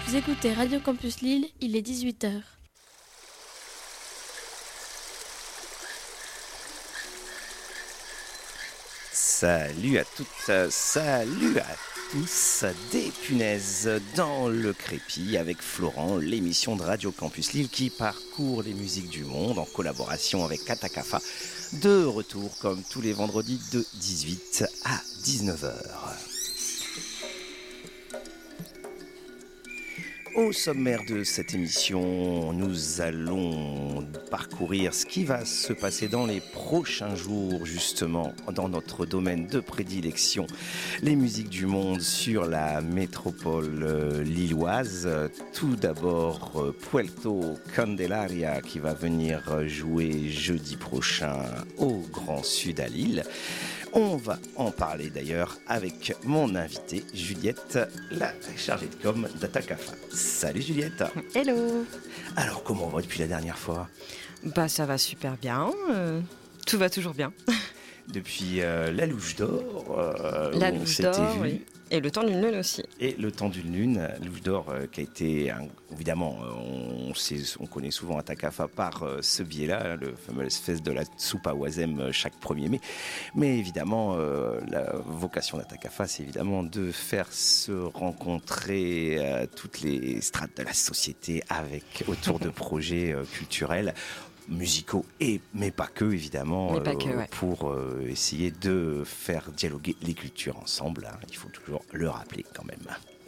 Vous écoutez Radio Campus Lille, il est 18h. Salut à toutes, salut à tous, des punaises dans le crépi avec Florent, l'émission de Radio Campus Lille qui parcourt les musiques du monde en collaboration avec Katakafa. De retour comme tous les vendredis de 18 à 19h. Au sommaire de cette émission, nous allons parcourir ce qui va se passer dans les prochains jours, justement, dans notre domaine de prédilection, les musiques du monde sur la métropole lilloise. Tout d'abord, Puerto Candelaria qui va venir jouer jeudi prochain au Grand Sud à Lille. On va en parler d'ailleurs avec mon invitée Juliette, la chargée de com d'Atakafa. Salut Juliette. Hello. Alors comment on va depuis la dernière fois ? Bah ça va super bien, tout va toujours bien. Depuis la Louche d'Or, la on Louche s'était d'Or, vu. oui. Et le temps d'une lune aussi. Et le temps d'une lune, Louche d'Or qui a été, évidemment, on connaît souvent Atakafa par ce biais-là, le fameux fest de la soupe à Oisem chaque 1er mai. Mais évidemment, la vocation d'Atakafa, c'est évidemment de faire se rencontrer toutes les strates de la société autour de projets culturels, musicaux mais pas que évidemment, ouais. pour essayer de faire dialoguer les cultures ensemble, hein, il faut toujours le rappeler quand même.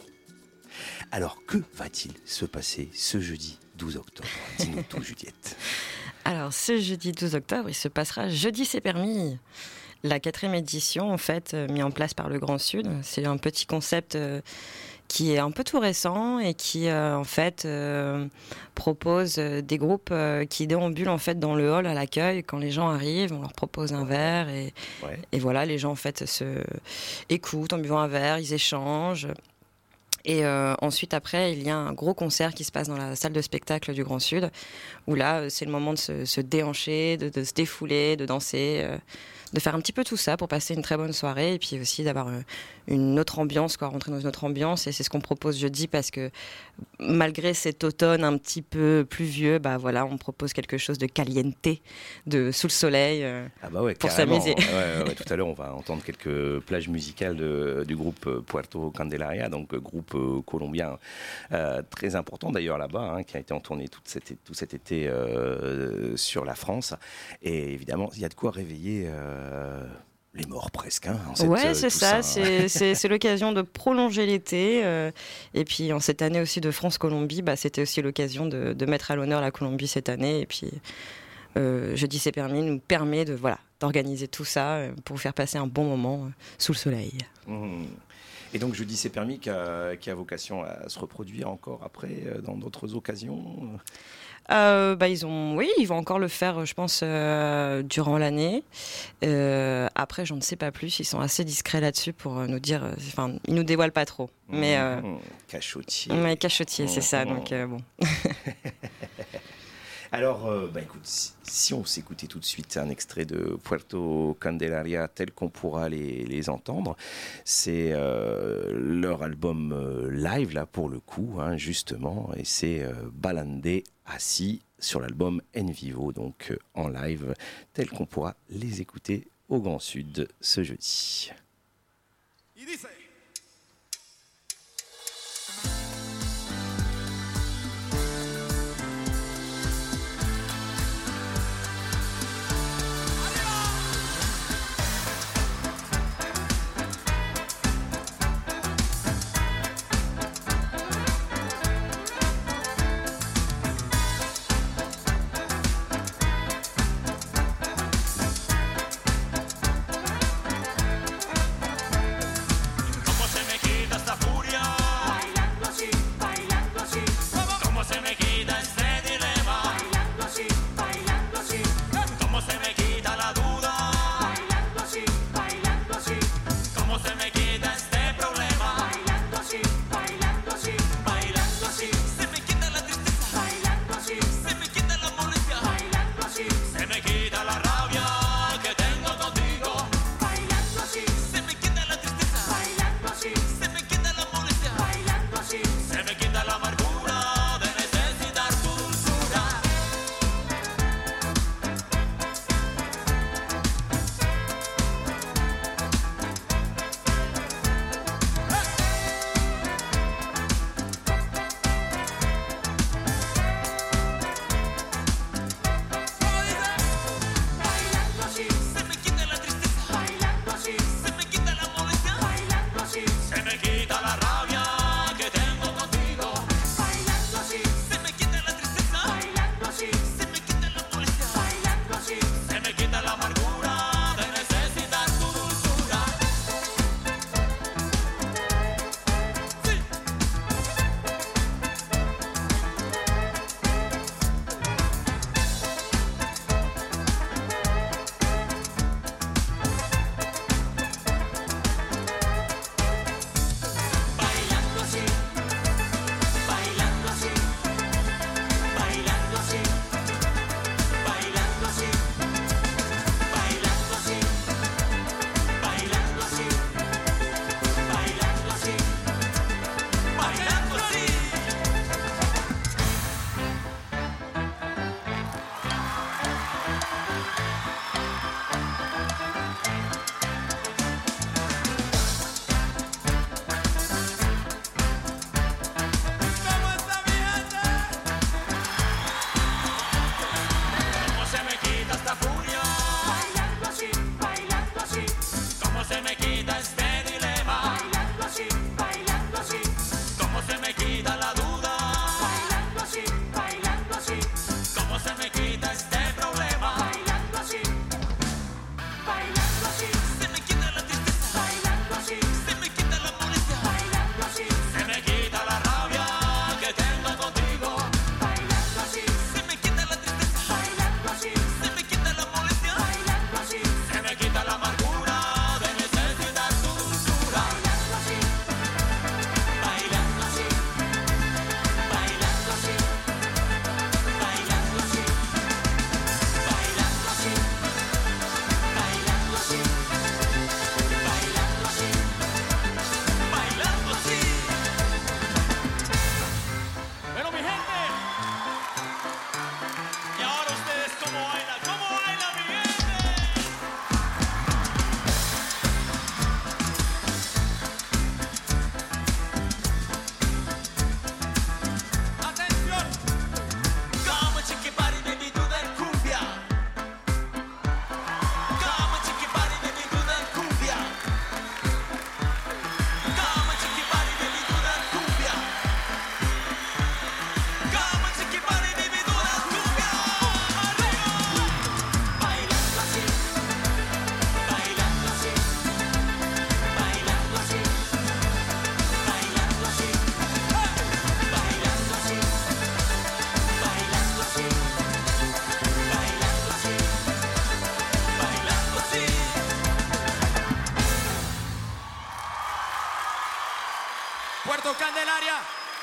Alors que va-t-il se passer ce jeudi 12 octobre ? Dis-nous tout Juliette. Alors ce jeudi 12 octobre, il se passera Jeudi c'est permis, la 4e édition en fait, mise en place par le Grand Sud. C'est un petit concept qui est un peu tout récent et qui en fait propose des groupes qui déambulent en fait dans le hall à l'accueil. Quand les gens arrivent, on leur propose un verre et voilà, les gens en fait se écoutent en buvant un verre, ils échangent. Et ensuite, après, il y a un gros concert qui se passe dans la salle de spectacle du Grand Sud, où là, c'est le moment de se déhancher, de se défouler, de danser, de faire un petit peu tout ça pour passer une très bonne soirée, et puis aussi d'avoir une autre ambiance, rentrer dans une autre ambiance. Et c'est ce qu'on propose jeudi, parce que malgré cet automne un petit peu pluvieux, on propose quelque chose de caliente, sous le soleil, pour s'amuser. Ouais, tout à l'heure, on va entendre quelques plages musicales du groupe Puerto Candelaria, donc groupe colombien très important d'ailleurs là-bas, hein, qui a été en tournée tout cet été sur la France. Et évidemment, il y a de quoi réveiller les morts presque. Hein, c'est ça. C'est l'occasion de prolonger l'été. Et puis en cette année aussi de France-Colombie, c'était aussi l'occasion de mettre à l'honneur la Colombie cette année. Et puis Jeudi c'est permis nous permet d'organiser tout ça pour vous faire passer un bon moment sous le soleil. Et donc Jeudi c'est permis qui a vocation à se reproduire encore après dans d'autres occasions. Ils vont encore le faire, je pense, durant l'année. Après, je ne sais pas plus. Ils sont assez discrets là-dessus pour nous dire. Ils nous dévoilent pas trop. Mais cachotier. Mais cachotier, c'est ça. Donc bon. Alors, écoute, si on s'écoutait tout de suite un extrait de Puerto Candelaria tel qu'on pourra les entendre, c'est leur album live, là, pour le coup, hein, justement, et c'est Balande Assis sur l'album En Vivo, donc en live, tel qu'on pourra les écouter au Grand Sud ce jeudi. Puerto Candelaria.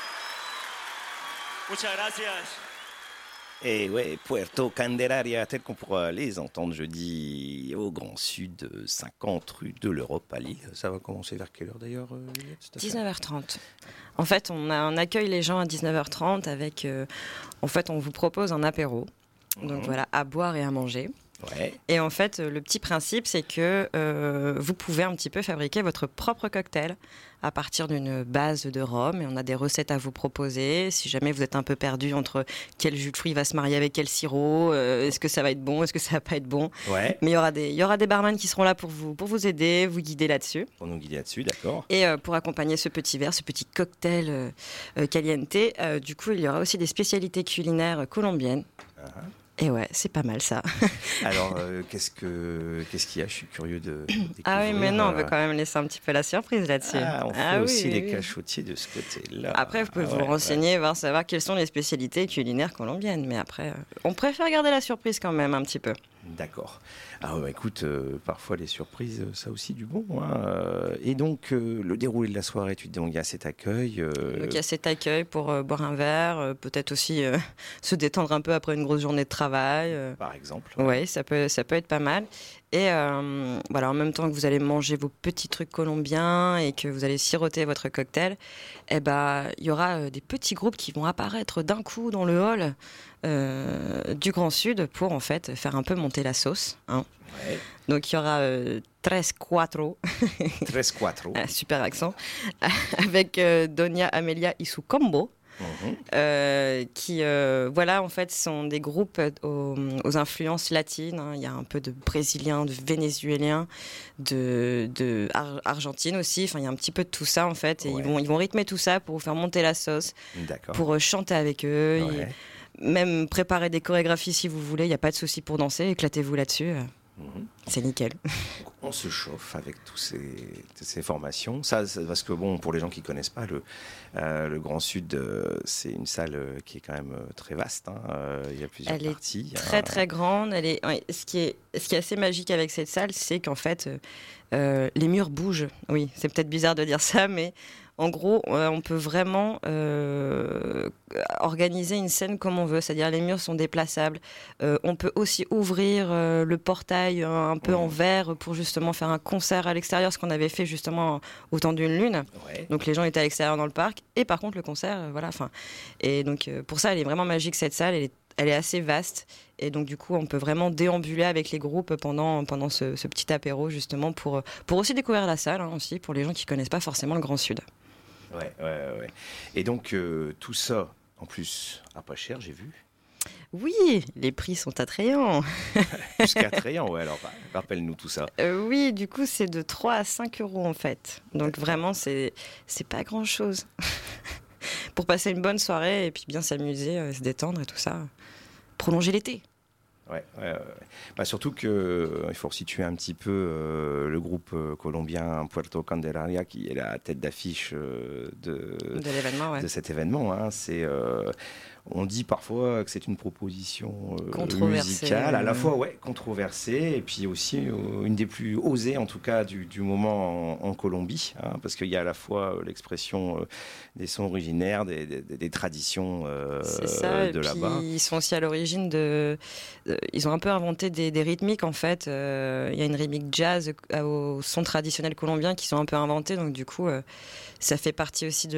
Muchas gracias. Et ouais, Puerto Candelaria, tel qu'on pourra les entendre jeudi au Grand Sud, 50 rue de l'Europe à Lille. Ça va commencer vers quelle heure d'ailleurs, Juliette ? 19h30. En fait, on accueille les gens à 19h30 avec... en fait, on vous propose un apéro. Donc voilà, à boire et à manger. Ouais. Et en fait, le petit principe, c'est que vous pouvez un petit peu fabriquer votre propre cocktail à partir d'une base de rhum. Et on a des recettes à vous proposer. Si jamais vous êtes un peu perdu entre quel jus de fruits va se marier avec quel sirop, est-ce que ça va être bon, est-ce que ça va pas être bon. Ouais. Mais il y aura des barman qui seront là pour vous aider, vous guider là-dessus. Pour nous guider là-dessus, d'accord. Et pour accompagner ce petit verre, ce petit cocktail caliente, du coup, il y aura aussi des spécialités culinaires colombiennes. Et ouais, c'est pas mal ça. Alors, qu'est-ce qu'il y a ? Je suis curieux de découvrir. Ah oui, mais non, on veut quand même laisser un petit peu la surprise là-dessus. On fait aussi oui, les oui. cachotiers de ce côté-là. Après, vous pouvez vous renseigner, savoir quelles sont les spécialités culinaires colombiennes. Mais après, on préfère garder la surprise quand même un petit peu. D'accord. Ah ouais, écoute, parfois les surprises, ça aussi du bon. Hein. Et donc, le déroulé de la soirée, tu dis donc il y a cet accueil. Donc il y a cet accueil pour boire un verre, peut-être aussi se détendre un peu après une grosse journée de travail. Par exemple. Oui, ça peut être pas mal. Et voilà, en même temps que vous allez manger vos petits trucs colombiens et que vous allez siroter votre cocktail, il y aura des petits groupes qui vont apparaître d'un coup dans le hall du Grand Sud pour en fait faire un peu monter la sauce. Hein. Ouais. Donc il y aura Tres Cuatro, Tres Cuatro. super accent, avec Doña Amelia y su combo. Qui voilà en fait sont des groupes aux influences latines, hein. Il y a un peu de brésilien, de vénézuélien, de Argentine aussi, enfin il y a un petit peu de tout ça en fait et ils vont rythmer tout ça pour vous faire monter la sauce. D'accord. Pour chanter avec eux, même préparer des chorégraphies si vous voulez, il n'y a pas de souci pour danser, éclatez-vous là-dessus. C'est nickel. Donc, on se chauffe avec toutes ces formations. Ça, parce que bon, pour les gens qui connaissent pas, le Grand Sud, c'est une salle qui est quand même très vaste. Hein. Il y a plusieurs parties. Elle est très très grande. Ce qui est assez magique avec cette salle, c'est qu'en fait, les murs bougent. Oui, c'est peut-être bizarre de dire ça, mais en gros, on peut vraiment organiser une scène comme on veut, c'est-à-dire les murs sont déplaçables. On peut aussi ouvrir le portail un peu en verre pour justement faire un concert à l'extérieur, ce qu'on avait fait justement au temps d'une lune. Ouais. Donc les gens étaient à l'extérieur dans le parc, et par contre le concert, voilà. Et donc pour ça, elle est vraiment magique cette salle. Elle est assez vaste. Et donc, du coup, on peut vraiment déambuler avec les groupes pendant ce petit apéro, justement, pour aussi découvrir la salle, hein, aussi, pour les gens qui ne connaissent pas forcément le Grand Sud. Ouais. Et donc, tout ça, en plus, à pas cher, j'ai vu. Oui, les prix sont attrayants. Jusqu'à attrayants, ouais. Alors, rappelle-nous tout ça. Oui, du coup, c'est de 3 à 5 euros, en fait. Donc, vraiment, c'est pas grand-chose. Pour passer une bonne soirée et puis bien s'amuser, se détendre et tout ça. Prolonger l'été. Ouais. Surtout qu'il faut resituer un petit peu le groupe colombien Puerto Candelaria qui est la tête d'affiche de l'événement, ouais. De cet événement. Hein. On dit parfois que c'est une proposition musicale, à la fois controversée, et puis aussi une des plus osées, en tout cas, du moment en Colombie, hein, parce qu'il y a à la fois l'expression des sons originaires, des traditions de là-bas. Ils sont aussi à l'origine ils ont un peu inventé des rythmiques, en fait. Il y a une rythmique jazz aux sons traditionnels colombiens qui sont un peu inventés, donc du coup, ça fait partie aussi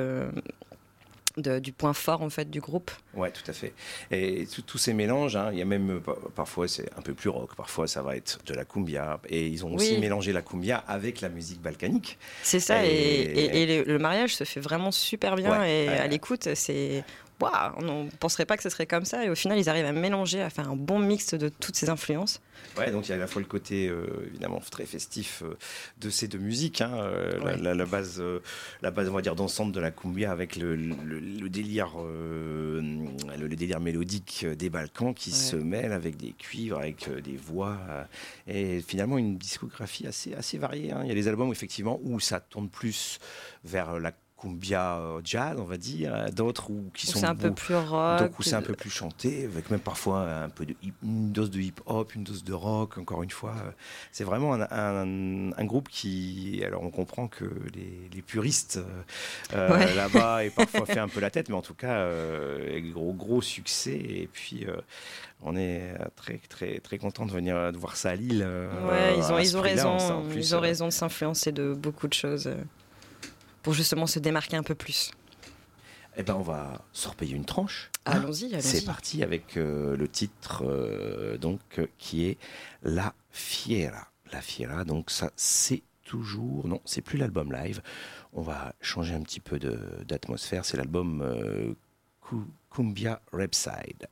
du point fort en fait du groupe. Ouais, tout à fait. Et tous ces mélanges, hein, il y a même parfois c'est un peu plus rock, parfois ça va être de la cumbia, et ils ont aussi mélangé la cumbia avec la musique balkanique. C'est ça, et le mariage se fait vraiment super bien, à l'écoute, c'est waouh, on ne penserait pas que ce serait comme ça, et au final ils arrivent à mélanger, à faire un bon mix de toutes ces influences. Ouais, donc il y a à la fois le côté évidemment très festif de ces deux musiques, hein, la base on va dire d'ensemble de la cumbia avec le délire mélodique des Balkans qui se mêle avec des cuivres, avec des voix, et finalement une discographie assez variée. Hein. Il y a des albums effectivement où ça tourne plus vers la cumbia jazz, on va dire, d'autres qui sont c'est un peu plus rock, donc où c'est un peu plus chanté, avec même parfois un peu une dose de hip-hop, une dose de rock. Encore une fois, c'est vraiment un groupe qui, alors on comprend que les puristes là-bas et parfois fait un peu la tête, mais en tout cas gros succès. Et puis on est très très très content de venir de voir ça à Lille. Ils ont raison de s'influencer de beaucoup de choses pour justement se démarquer un peu plus. Eh ben, on va se repayer une tranche. Allons-y. C'est parti avec le titre qui est La Fiera. La Fiera, donc ça c'est toujours... Non, c'est plus l'album live. On va changer un petit peu d'atmosphère. C'est l'album Cumbia Repside.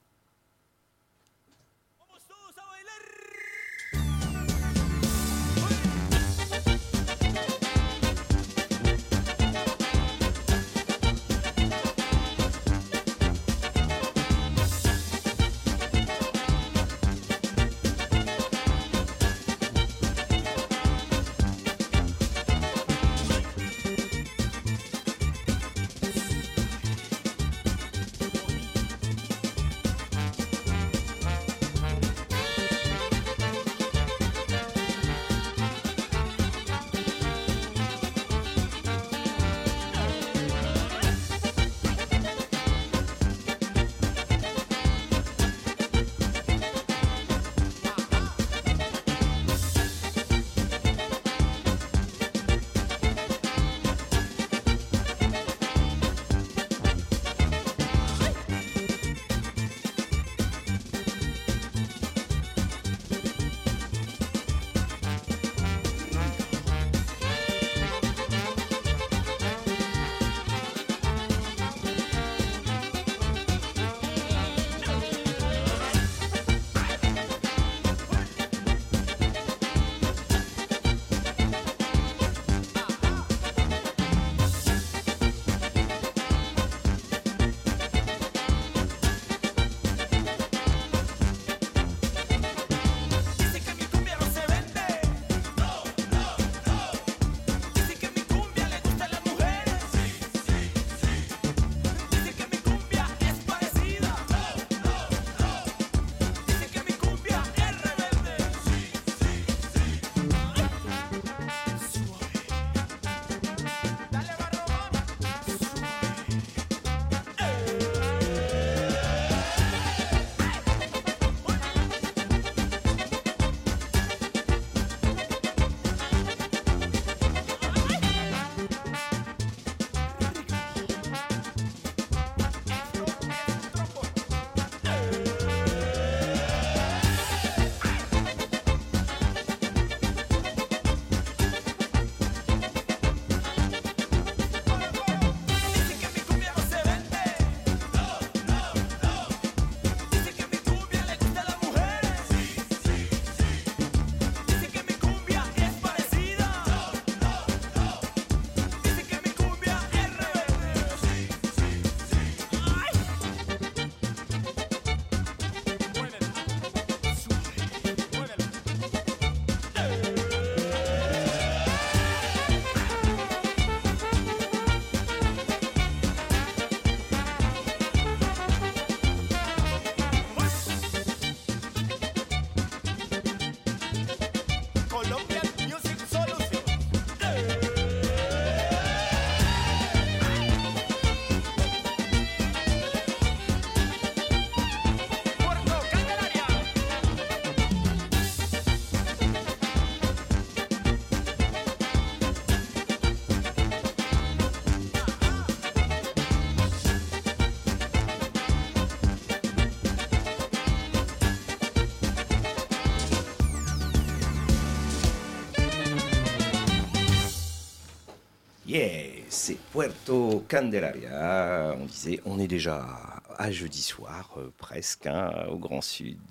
Yeah, c'est Puerto Candelaria. On disait, on est déjà à jeudi soir, presque, au Grand Sud,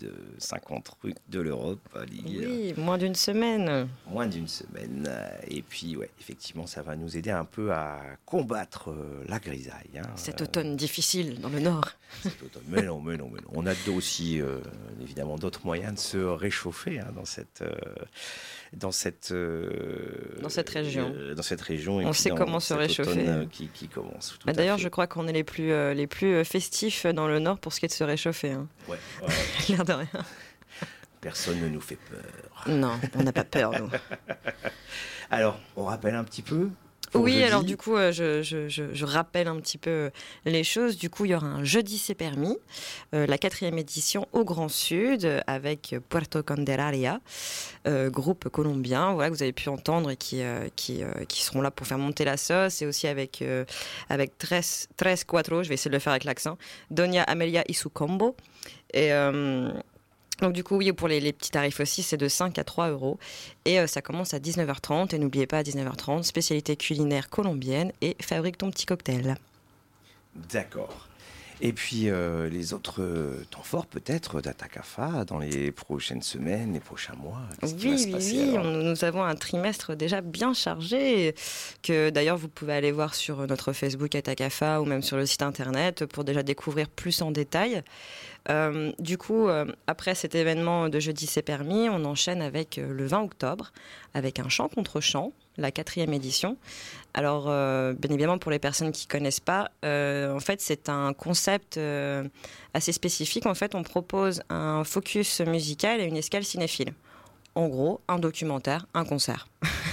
50 rues de l'Europe, à Lille. Oui, moins d'une semaine. Moins d'une semaine. Et puis, ouais, effectivement, ça va nous aider un peu à combattre la grisaille. Cet automne difficile dans le Nord. Cet automne. Mais non. On a aussi, évidemment, d'autres moyens de se réchauffer dans cette dans cette région. Dans cette région. Et on puis sait comment se réchauffer. Qui commence. D'ailleurs, je crois qu'on est les plus festifs dans le Nord pour ce qui est de se réchauffer. Hein. Ouais. L'air de rien. Personne ne nous fait peur. Non, on n'a pas peur, nous. Alors, on rappelle un petit peu. Oui, alors du coup, je rappelle un petit peu les choses. Du coup, il y aura un Jeudi c'est permis, la 4e édition au Grand Sud, avec Puerto Candelaria, groupe colombien, voilà, que vous avez pu entendre et qui seront là pour faire monter la sauce, et aussi avec Tres Cuatro, je vais essayer de le faire avec l'accent, Doña Amelia y su combo. Et donc du coup, oui, pour les petits tarifs aussi, c'est de 5 à 3 euros. Et ça commence à 19h30. Et n'oubliez pas, à 19h30, spécialité culinaire colombienne et fabrique ton petit cocktail. D'accord. Et puis, les autres temps forts, peut-être, d'Atakafa dans les prochaines semaines, les prochains mois. Oui, nous avons un trimestre déjà bien chargé, que d'ailleurs, vous pouvez aller voir sur notre Facebook Atakafa ou même sur le site internet pour déjà découvrir plus en détail. Du coup, après cet événement de Jeudi c'est permis, on enchaîne avec le 20 octobre, avec un chant contre chant, la 4e édition. Alors, bien évidemment, pour les personnes qui ne connaissent pas, en fait, c'est un concept assez spécifique. En fait, on propose un focus musical et une escale cinéphile. En gros, un documentaire, un concert.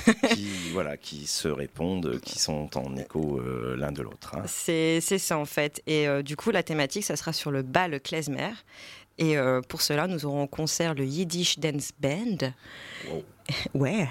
qui se répondent, qui sont en écho l'un de l'autre. Hein. C'est ça, en fait. Et du coup, la thématique, ça sera sur le bal klezmer. Et pour cela, nous aurons en concert le Yiddish Dance Band. Wow. Ouais.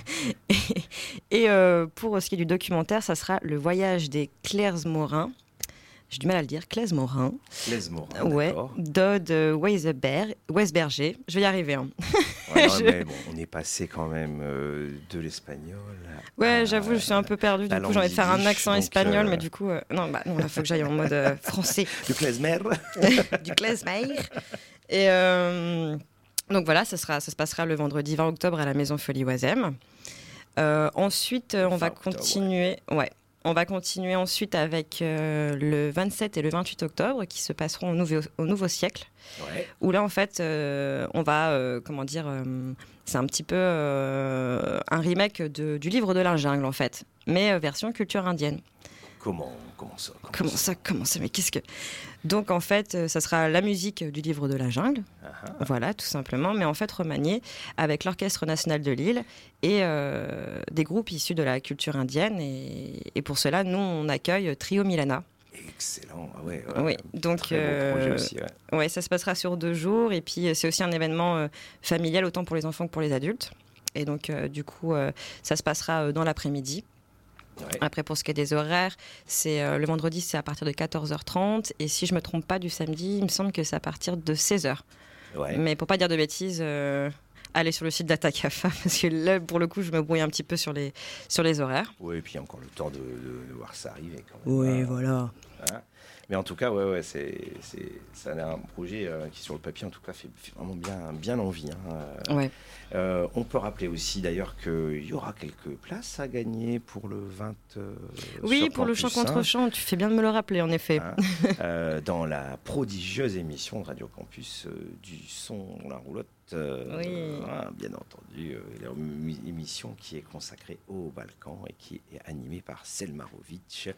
Et pour ce qui est du documentaire, ça sera le voyage des Klezmorins. J'ai du mal à le dire, Klezmorins. Ouais, d'accord. Dodd Weisberger. Je vais y arriver. Hein. Ouais, non, mais bon, on est passé quand même de l'espagnol. Ouais, j'avoue, je suis un peu perdue. Du coup, j'ai envie de faire un accent espagnol, mais du coup, non, il faut que j'aille en mode français. Du klezmer. Du klezmer. Et donc voilà, ça se passera le vendredi 20 octobre à la Maison Folie Oisem. Ensuite, on va continuer. Ouais. On va continuer ensuite avec le 27 et le 28 octobre qui se passeront au Nouveau Siècle. Ouais. Où là, en fait, on va, c'est un petit peu un remake du livre de la jungle, en fait, mais version culture indienne. Comment ça Mais qu'est-ce que... Donc, en fait, ça sera la musique du livre de la jungle, voilà, tout simplement, mais en fait remaniée avec l'Orchestre National de Lille et des groupes issus de la culture indienne. Et pour cela, nous, on accueille Trio Milana. Excellent, ouais. Oui, donc très beau projet aussi, ouais, ça se passera sur 2 jours, et puis c'est aussi un événement familial autant pour les enfants que pour les adultes. Et donc, du coup, ça se passera dans l'après-midi. Ouais. Après, pour ce qui est des horaires, c'est le vendredi, c'est à partir de 14h30. Et si je ne me trompe pas, du samedi, il me semble que c'est à partir de 16h. Ouais. Mais pour ne pas dire de bêtises, allez sur le site d'Atakafa, parce que là, pour le coup, je me brouille un petit peu sur les horaires. Oui, et puis encore le temps de voir ça arriver. Quand même. Oui, voilà. Hein. Mais en tout cas, ça a l'air un projet qui, sur le papier, en tout cas, fait vraiment bien envie. Hein. Ouais. On peut rappeler aussi, d'ailleurs, qu'il y aura quelques places à gagner pour le 20 oui, pour le chant contre chant. Tu fais bien de me le rappeler, en effet. Hein, dans la prodigieuse émission de Radio Campus du son, la roulotte. Oui. Bien entendu, l'émission qui est consacrée au Balkan et qui est animée par Selmarovic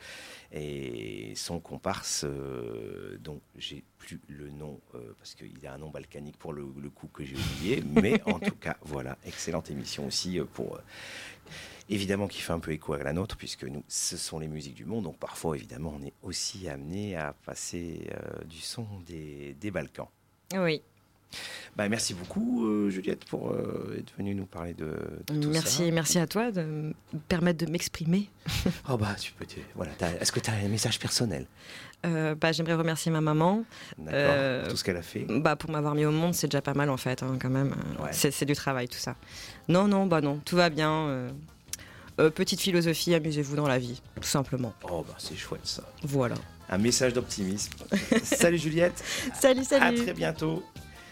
et son comparse dont j'ai plus le nom parce qu'il a un nom balkanique pour le coup que j'ai oublié, mais en tout cas voilà, excellente émission aussi pour évidemment qui fait un peu écho à la nôtre puisque nous ce sont les musiques du monde, donc parfois évidemment on est aussi amené à passer du son des Balkans. Oui. Merci beaucoup Juliette pour être venue nous parler de tout ça. Merci à toi de me permettre de m'exprimer. Oh tu peux voilà. Est-ce que tu as un message personnel? J'aimerais remercier ma maman. D'accord, pour tout ce qu'elle a fait. Pour m'avoir mis au monde, c'est déjà pas mal en fait, hein, quand même. Ouais. C'est du travail tout ça. Non, tout va bien. Petite philosophie, amusez-vous dans la vie, tout simplement. C'est chouette ça. Voilà. Un message d'optimisme. Salut Juliette. Salut. À très bientôt.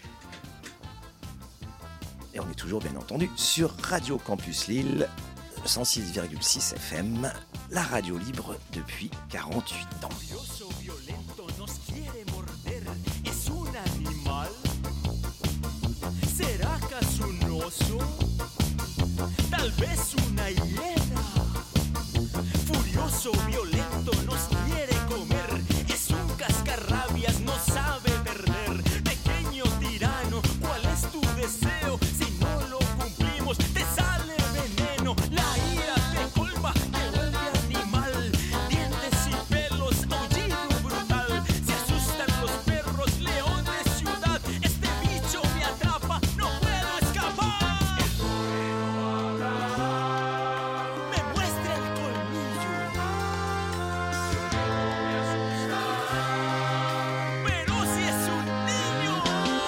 Et on est toujours bien entendu sur Radio Campus Lille, 106,6 FM, la radio libre depuis 48 ans. ¿Será acaso un oso? tal vez una hiena. Furioso, violento, nos quiere comer. Es un cascarrabias, no sabe perder. Pequeño tirano, ¿cuál es tu deseo? Si no lo cumplimos, te sale veneno. La ira te colma, te vuelve animal. Dientes y pelos, aullido brutal. Se asustan los perros, león de ciudad. Este bicho me atrapa, no puedo escapar. Me muestra el colmillo. Pero si es un niño.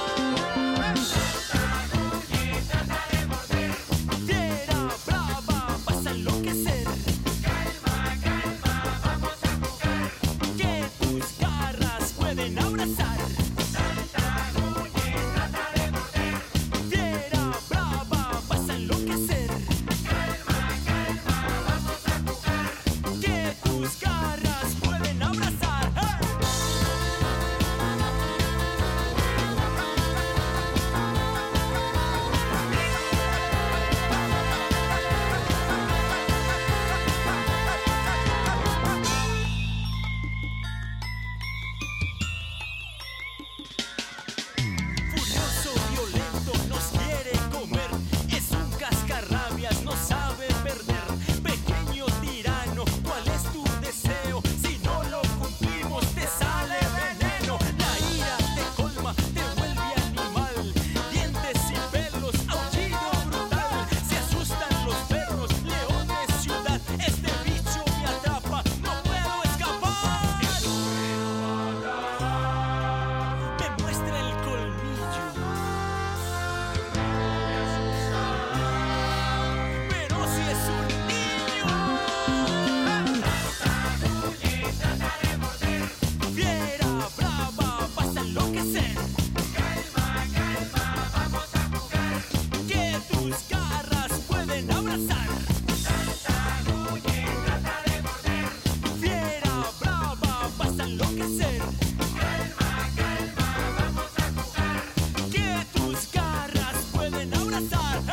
Fiera, brava, vas a enloquecer. Calma, calma, vamos a jugar. Que tus garras pueden abrazar. Saltamonte, trata de morder. Fiera, brava, vas a enloquecer. Calma, calma, vamos a jugar. Que tus garras pueden abrazar. Furioso, violento, nos quiere comer. Es un cascarrabias, no sabe perder. Pequeño tirano, ¿cuál es tu deseo? Si no lo cumplimos, te sale veneno. La ira te colma, te vuelve animal. Dientes y pelos, aullido brutal. Se asustan los perros, león de ciudad. Este bicho me atrapa, no puedo escapar. Me muestra el colmillo. Pero si es un niño. Trata de morder. Fiera, brava, vas a enloquecer. Calma, calma, vamos a jugar. Que tus garras pueden abrazar. Saltamonte, trata de morder. Fiera, brava, vas a enloquecer. Calma, calma, vamos a jugar. Que tus garras pueden abrazar.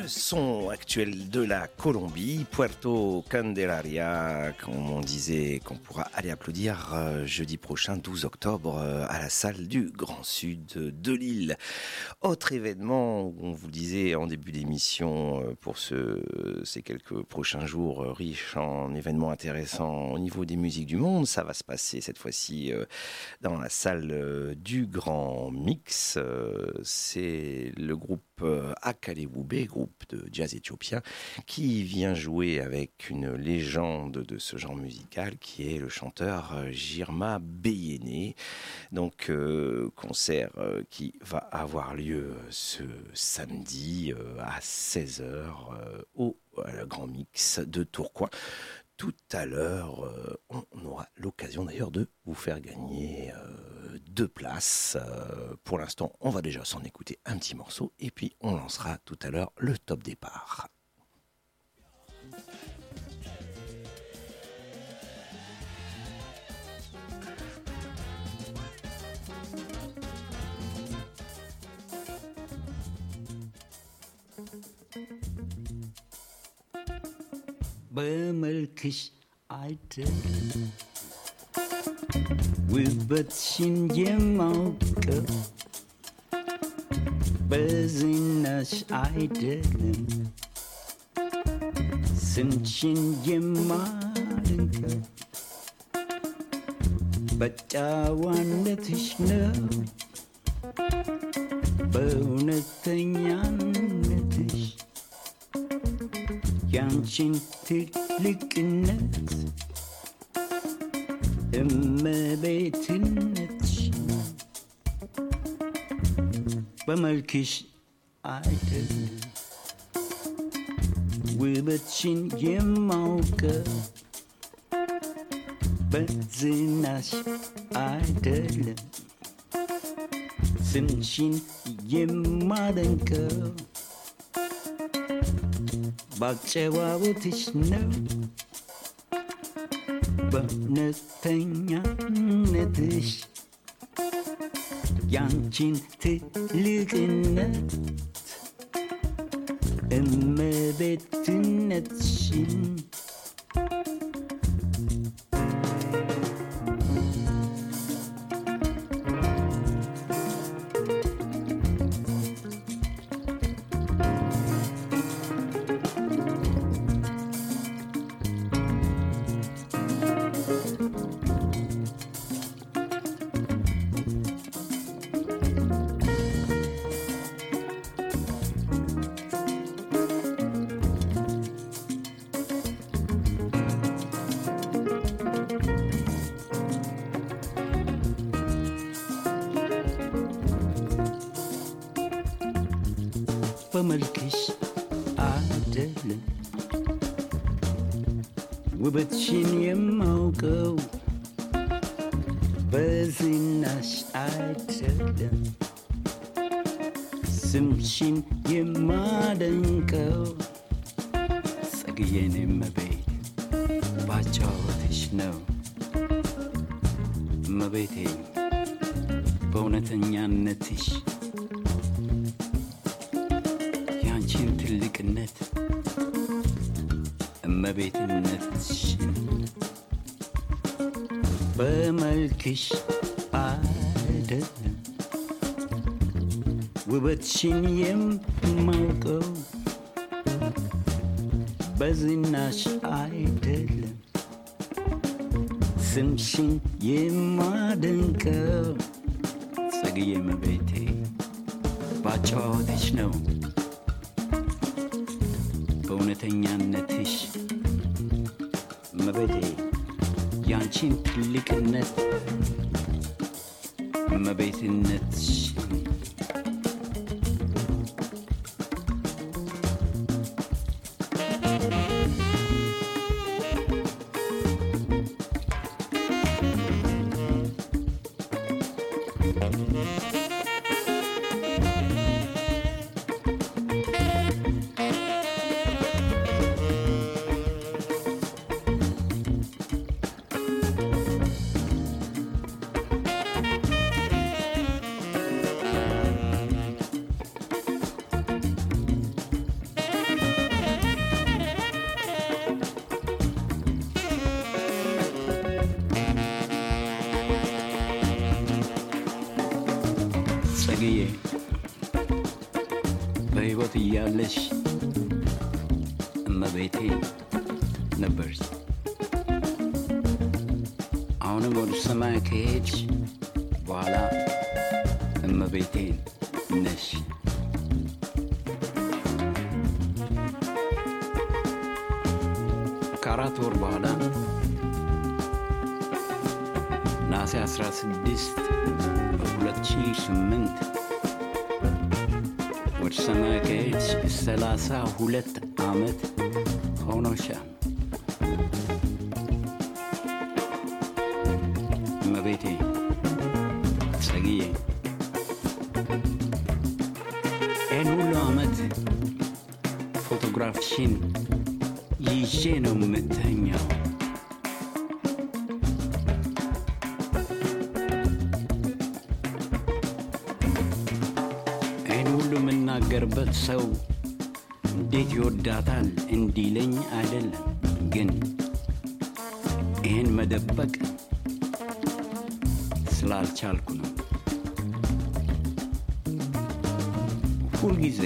Le son actuel de la Colombie, Puerto Candelaria, comme on disait, qu'on pourra aller applaudir jeudi prochain, 12 octobre, à la salle du Grand Sud de Lille. Autre événement, on vous le disait en début d'émission, pour ces quelques prochains jours riches en événements intéressants au niveau des musiques du monde, ça va se passer cette fois-ci dans la salle du Grand Mix. C'est le groupe Akalewube, groupe de jazz éthiopien, qui vient jouer avec une légende de ce genre musical qui est le chanteur Girma Beyene. Donc concert qui va avoir lieu ce samedi à 16h au Grand Mix de Tourcoing. Tout à l'heure, on aura l'occasion d'ailleurs de vous faire gagner 2 places. Pour l'instant, on va déjà s'en écouter un petit morceau et puis on lancera tout à l'heure le top départ. በመልክሽ አይደለም ውበትሽን የማውቀው በዝናሽ አይደለም ስምሽን የማደንቀው በጨዋነትሽ ነው በእውነተኛነትሽ ያንቺን ትልቅነት እመቤትነትሽን በመልክሽ አይደለም ውበትሽን የማውቀው በዝናሽ አይደለም ስምሽን የማደንቀው ባጨዋወትሽ ነው በእውነተኛነትሽ ያንቺን ትልቅነት እመቤትነትሽን በመልክሽ አይደለም ውበትሽን የማውቀው በዝናሽ አይደለም ስምሽን የማደንቀው ጸግዬን እመቤት ባጨዋወትሽ ነው እመቤቴ በእውነተኛነትሽ ያንቺን ትልቅነት እመቤትነትሽን በመልክሽ አይደለም ውበትሽን የማውቀው በዝናሽ አይደለም ስምሽን የማደንቀው ጸግዬ እመቤቴ ባጨዋወትሽ ነው በእውነተኛነትሽ እመቤቴ ያንቺን ትልቅነት እመቤትነትሽን ጽግዬ በሕይወት እያለሽ እመቤቴ ነበርሽ። አሁንም ወደ ሰማይ ከሄድሽ በኋላ እመቤቴ ነሽ። ከአራት ወር በኋላ ነሐሴ 16 በ2008 ወደ ሰማይ ከሄድሽ 32 ዓመት ሆኖሻል። እመቤቴ ጽግዬ ይህን ሁሉ ዓመት ፎቶግራፍሽን ይዤ ነው የምተኛው። ይህን ሁሉ የምናገርበት ሰው እንዴት ይወዳታል እንዲለኝ አይደለም፣ ግን ይህን መደበቅ ስላልቻልኩ ነው። ሁልጊዜ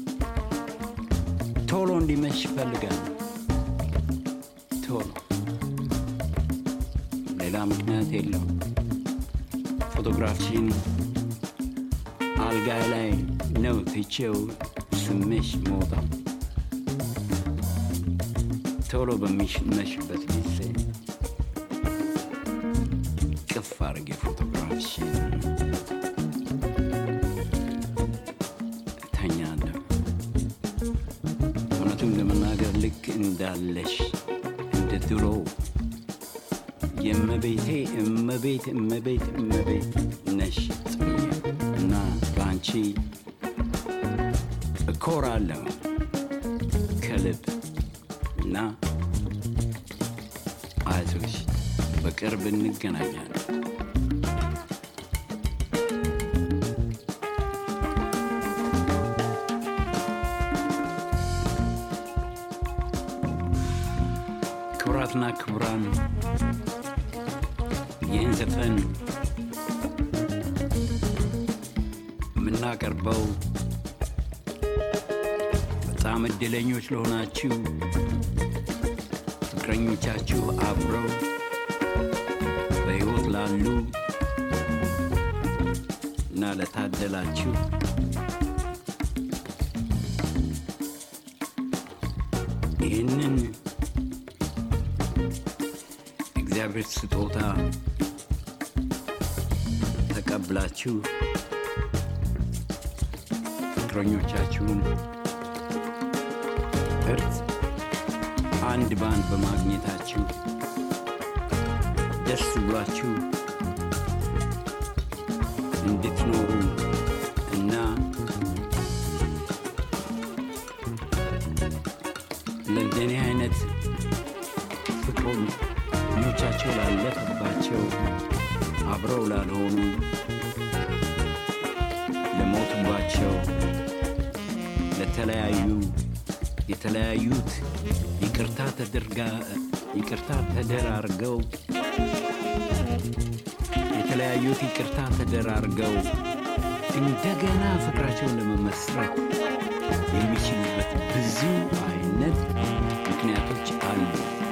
ቶሎ እንዲመሽ ይፈልጋል። ቶሎ፣ ሌላ ምክንያት የለውም። ፎቶግራፍሽን አልጋ ላይ ነው ትቼው ስምሽ ሞታው። ቶሎ በሚመሽበት ጊዜ ቅፍ አድርጌ ፎቶግራፍሽን ተኛለሁ። እውነቱን ለመናገር ልክ እንዳለሽ እንደ ድሮ የእመቤቴ እመቤት እመቤት እመቤት ነሽ ጽግዬ እና በአንቺ እኮራለሁ ከልብ እና አይዞሽ፣ በቅርብ እንገናኛለን። ክቡራትና ክቡራን፣ ይህን ዘፈን የምናቀርበው በጣም እድለኞች ለሆናችሁ ፍቅረኞቻችሁ አብረው በሕይወት ላሉ እና ለታደላችሁ ይህንን እግዚአብሔር ስጦታ ተቀብላችሁ ፍቅረኞቻችሁን እርት አንድ ባንድ በማግኘታችሁ ደስ ብሏችሁ እንድትኖሩ እና ለእንደኔ አይነት ፍቅረኞቻቸው ላለፈባቸው አብረው ላልሆኑ ለሞቱባቸው የተለያዩት ይቅርታ ተደራርገው እንደገና ፍቅራቸውን ለመመስረት የሚችሉበት ብዙ አይነት ምክንያቶች አሉ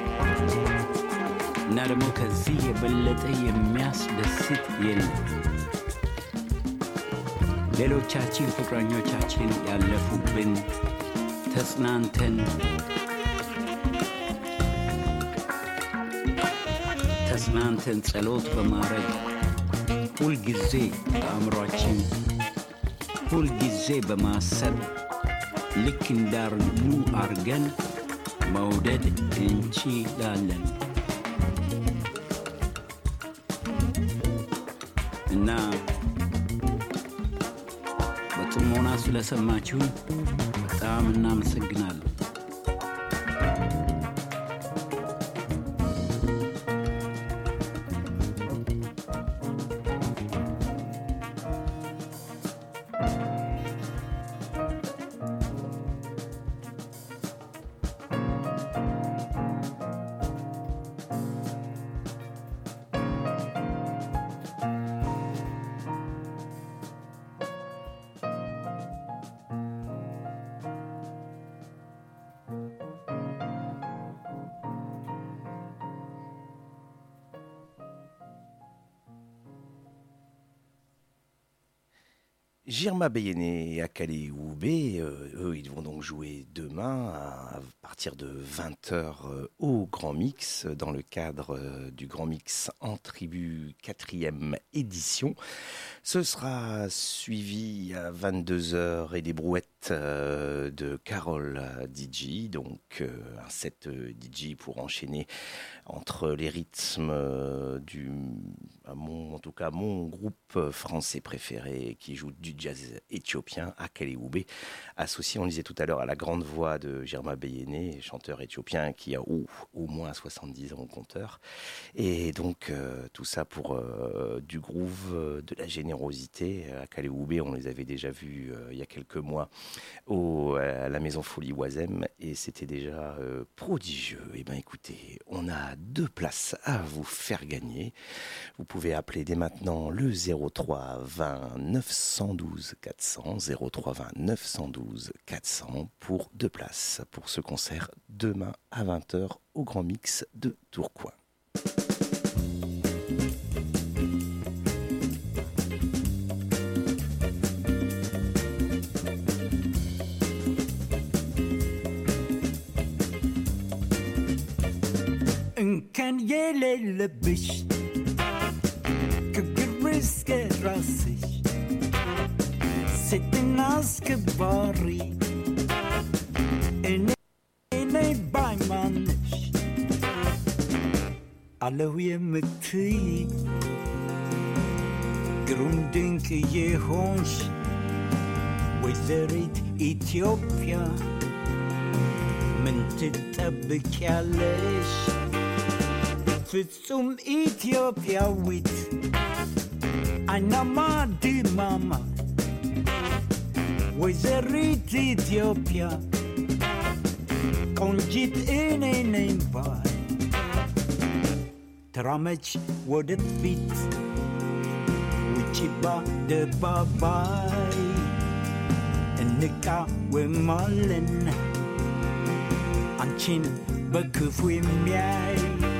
እና ደግሞ ከዚህ የበለጠ የሚያስደስት የለም። ሌሎቻችን ፍቅረኞቻችን ያለፉብን ተጽናንተን ጸሎት በማድረግ ሁልጊዜ በአእምሯችን ሁልጊዜ በማሰብ ልክ እንዳሉ አርገን መውደድ እንችላለን እና በጥሞና ስለሰማችሁን በጣም እናመሰግናለን። Girma Beyene et Akale Oubé, eux, ils vont donc jouer demain à partir de 20h au Grand Mix, dans le cadre du Grand Mix en tribu 4e édition. Ce sera suivi à 22h et des brouettes de Carole DJ, donc un set DJ pour enchaîner entre les rythmes en tout cas mon groupe français préféré qui joue du jazz éthiopien, Akale Oubé, associé, on le disait tout à l'heure, à la grande voix de Girma Beyene, chanteur éthiopien qui a au moins 70 ans au compteur. Et donc tout ça pour du groove, de la générosité. Akale Oubé, on les avait déjà vus il y a quelques mois à la Maison Folie Oisem et c'était déjà prodigieux. Et bien écoutez, on a 2 places à vous faire gagner. Vous pouvez appeler dès maintenant le 03 20 912 400, 03 20 912 400 pour 2 places pour ce concert demain à 20h au Grand Mix de Tourcoing. እንከን የሌለብሽ ክብር እስከ ራስሽ ሴትና አስከባሪ እኔ ባይማንሽ አለሁ የምትይ ግሩም ድንቅ የሆንሽ ወይዘሪት ኢትዮጵያ ምን ትጠብቂያለሽ? ፍጹም ኢትዮጵያዊት አይናማ ድማማ ወይዘሪት ኢትዮጵያ ቆንጂት እኔ ነኝ ባይ ተራመች ወደፊት ውጪ በአደባባይ እንቃወማለን አንቺን በክፉ የሚያይ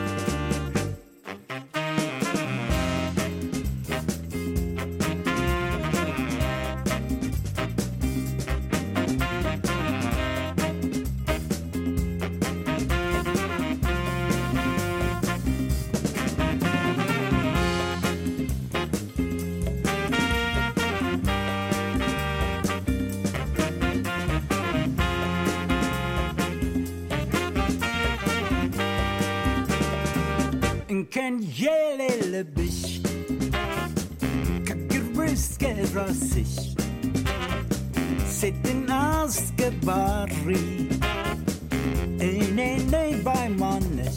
እንከን የሌለብሽ ከግር እስከ ራስሽ ሴትና አስከባሪ እኔ ነኝ ባይማንሽ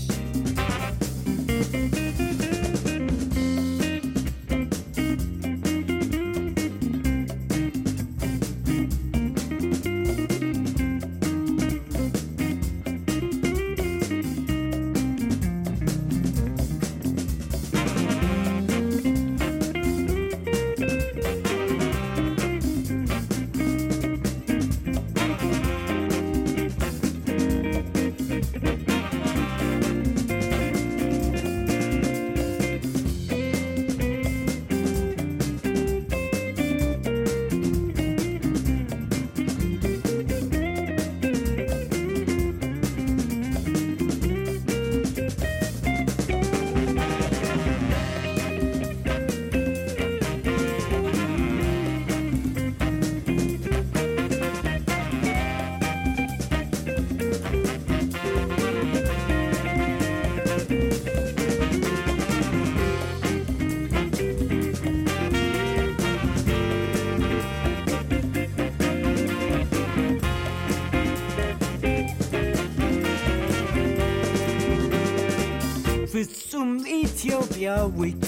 ፍጹም ኢትዮጵያዊት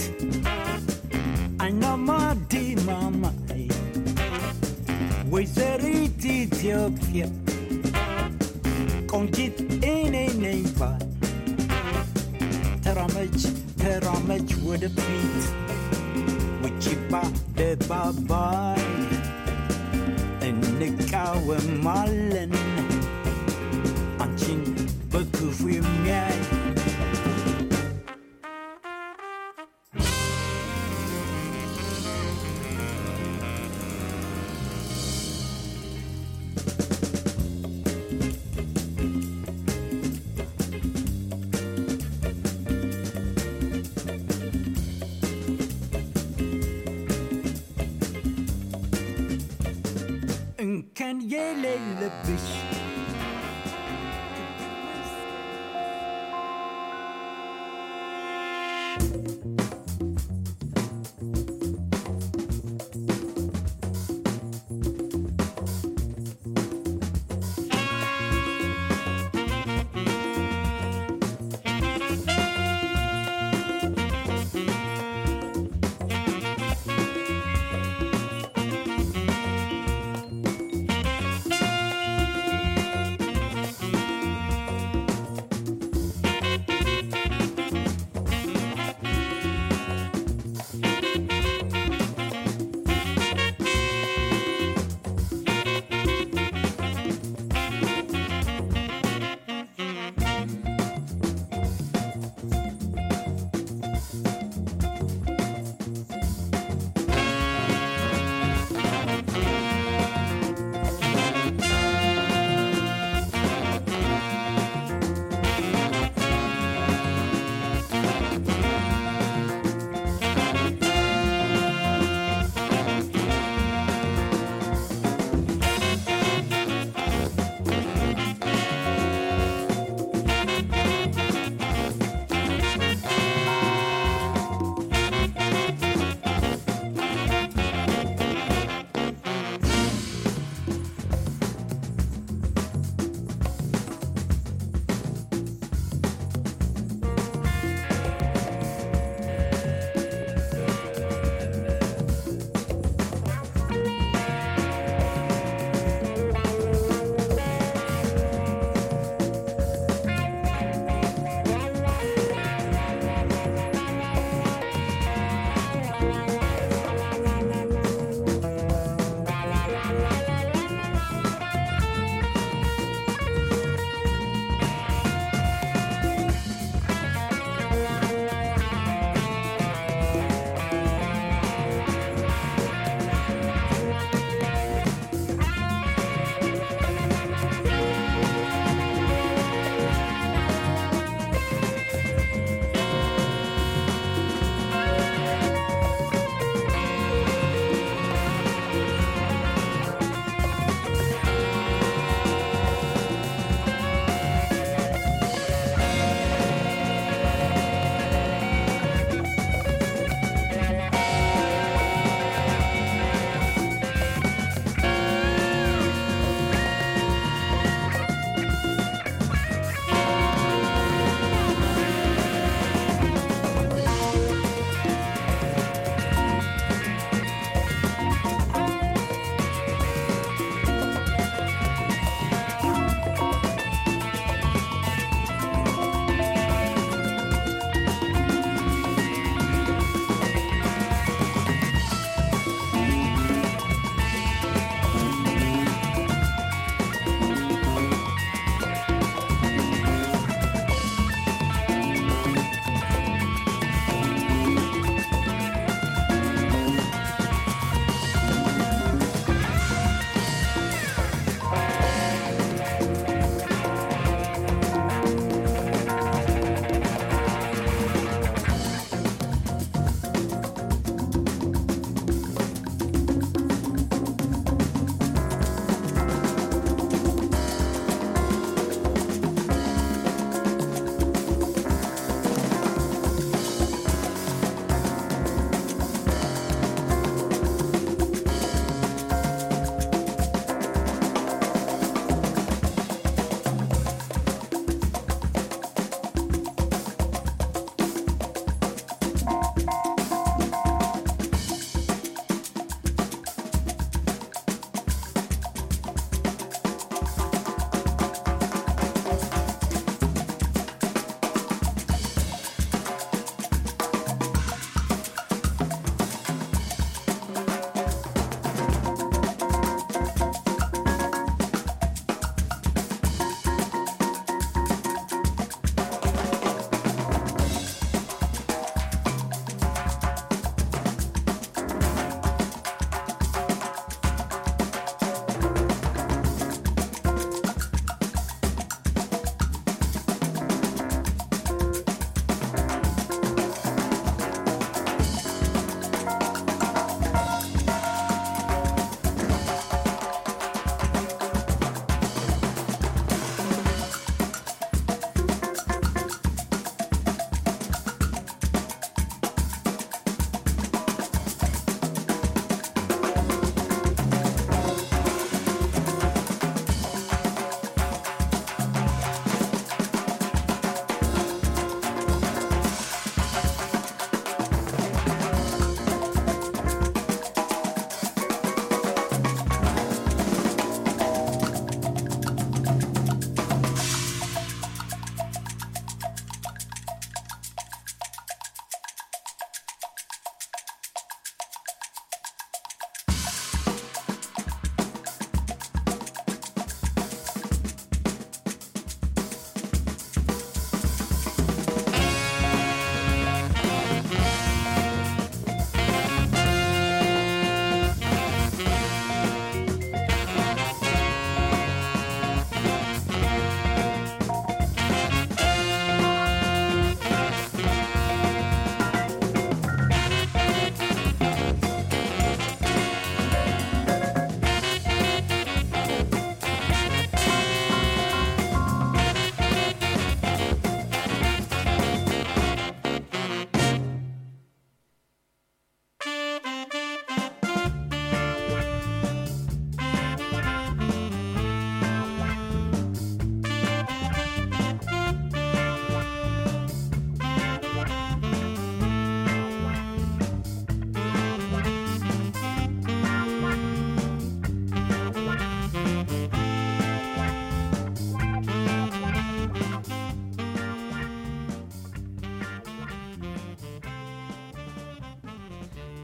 አይናማ ድማማይ ወይዘሪት ኢትዮጵያ ቆንጂት እኔ ነኝ ባይ ተራመች ወደፊት ውጪ በአደባባይ እንቃወማለን አንቺን በክፉ የሚያይ kan ge lille bish.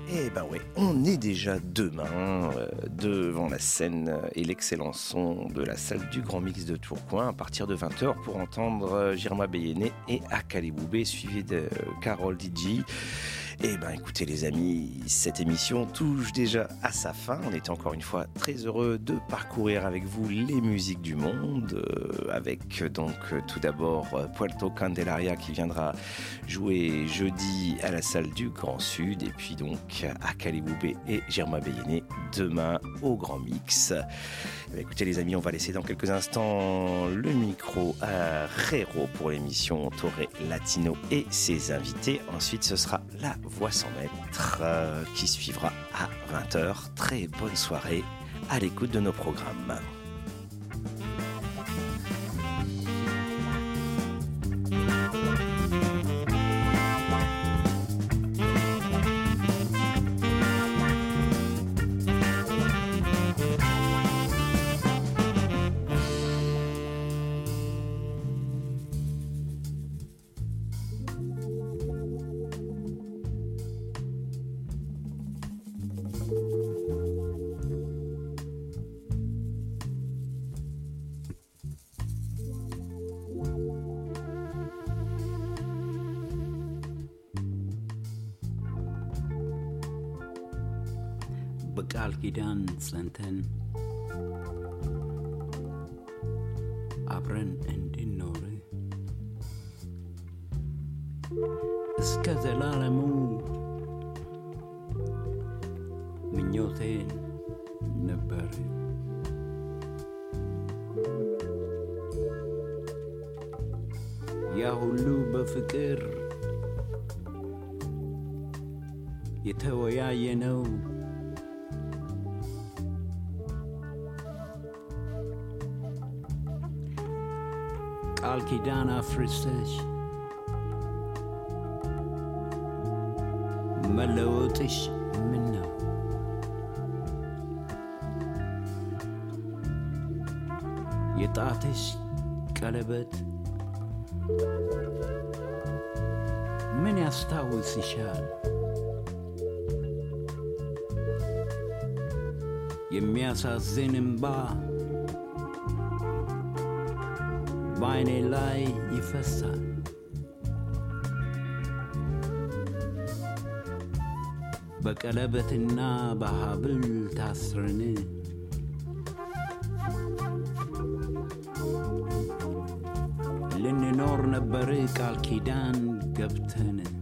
Eh ben ouais, on est déjà demain devant la scène et l'excellent son de la salle du Grand Mix de Tourcoing à partir de 20h pour entendre Jirma Beyene et Akali Boubé suivi de Carole DJ. Eh ben écoutez les amis, cette émission touche déjà à sa fin. On est encore une fois très heureux de parcourir avec vous les musiques du monde, avec donc tout d'abord Puerto Candelaria qui viendra jouer jeudi à la salle du Grand Sud, et puis donc Akali Boubé et Jirma Beyene demain au Grand Mix. Eh bien, écoutez les amis, on va laisser dans quelques instants le micro à Rero pour l'émission Torre Latino et ses invités. Ensuite ce sera la Voix sans maître qui suivra à 20h. Très bonne soirée à l'écoute de nos programmes. በቃል ኪዳን ጸንተን አብረን እንድንኖር እስከ ዘላለሙ ምኞቴን ነበር። ያ ሁሉ በፍቅር የተወያየነው ቃል ኪዳን አፍርሰሽ መለወጥሽ ምን ነው? የጣትሽ ቀለበት ምን ያስታውስሻል? የሚያሳዝን እንባ በዓይኔ ላይ ይፈሳል። በቀለበትና በሐብል ታስረን ልንኖር ነበር ቃል ኪዳን ገብተን